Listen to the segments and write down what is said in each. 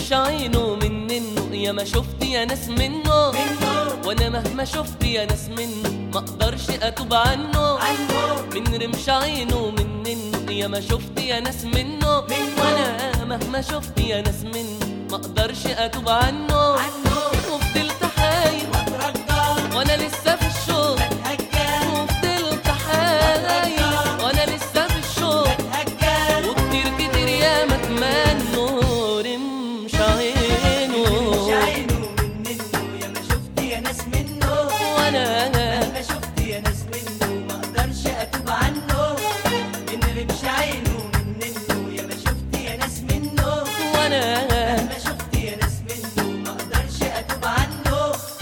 رمش عينه منه، يا ما شفت يا ناس منه، وانا مهما شفت يا ناس منه ما اقدرش اتوب عنه. من رمش عينه منه، يا ما شفت يا ناس منه، وانا مهما شفت يا ناس منه ما اقدرش اتوب عنه. وفضلت حايل وانا لسه في الشوق، وفضلت حايل وانا لسه في الشوق، وكتير كتير يا ما اتمنوا رمش عينه منه، يا ما شفت يا ناس منه، وانا ما شفت يا ناس منه ما اقدرش اتوب عنه. من رمش عينه منه، يا ما شفت يا ناس منه، وانا ما شفت يا ناس منه ما اقدرش اتوب عنه.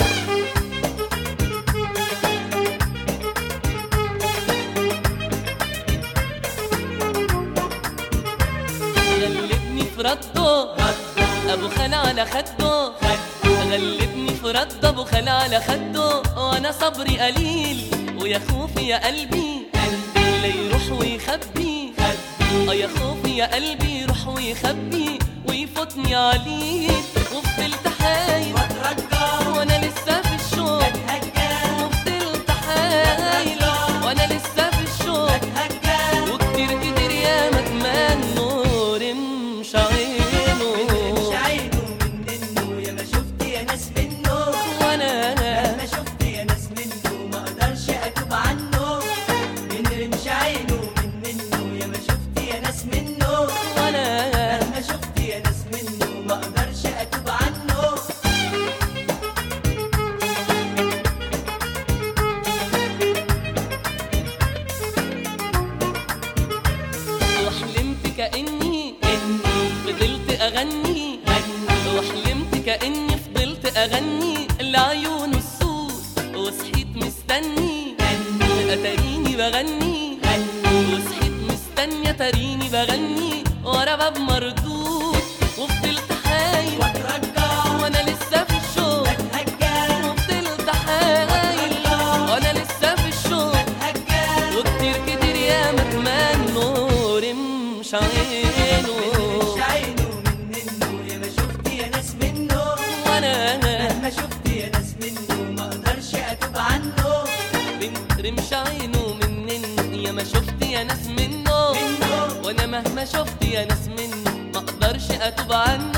غلبني في رده ابو خال على خده، غلبني في رده ابو خال على خده، وانا صبري قليل ويا خوفي يا قلبي لا يروح ويخبي. يا خوفي يا قلبي يروح ويخبي ويفوتني عليه. وفضلت حايل وانا لسه في الشوق، وفضلت حايل وانا لسه في الشوق، وكتير كتير يا ما اتمنوا رمش عينه. منه، يا ما شفت يا ناس منه، وانا ما شفت يا ناس منه ما اقدرش اتوب عنه. من رمش عينه منه، يا ما شفت يا ناس منه، وانا ما شفت يا ناس منه ما اقدرش اتوب عنه. وحلمت كأني فضلت أغني، وحلمت كأني فضلت أغني لعيونه السود، وصحيت مستني أتاريني بغني، وصحيت مستني أتاريني بغني ورا باب مردود. وفضلت حايل وانا لسه في الشوق، وفضلت حايل وانا لسه في الشوق، وكتير كتير يا ما اتمنوا رمش عينه. منه، يا ما شفت يا ناس منه، وانا ما شفت يا ناس منه ما اقدرش اتوب عنه. رمش عينه منه، يا ما شفت يا ناس منه، وانا مهما شفت يا ناس منه ما اقدرش اتوب عنه.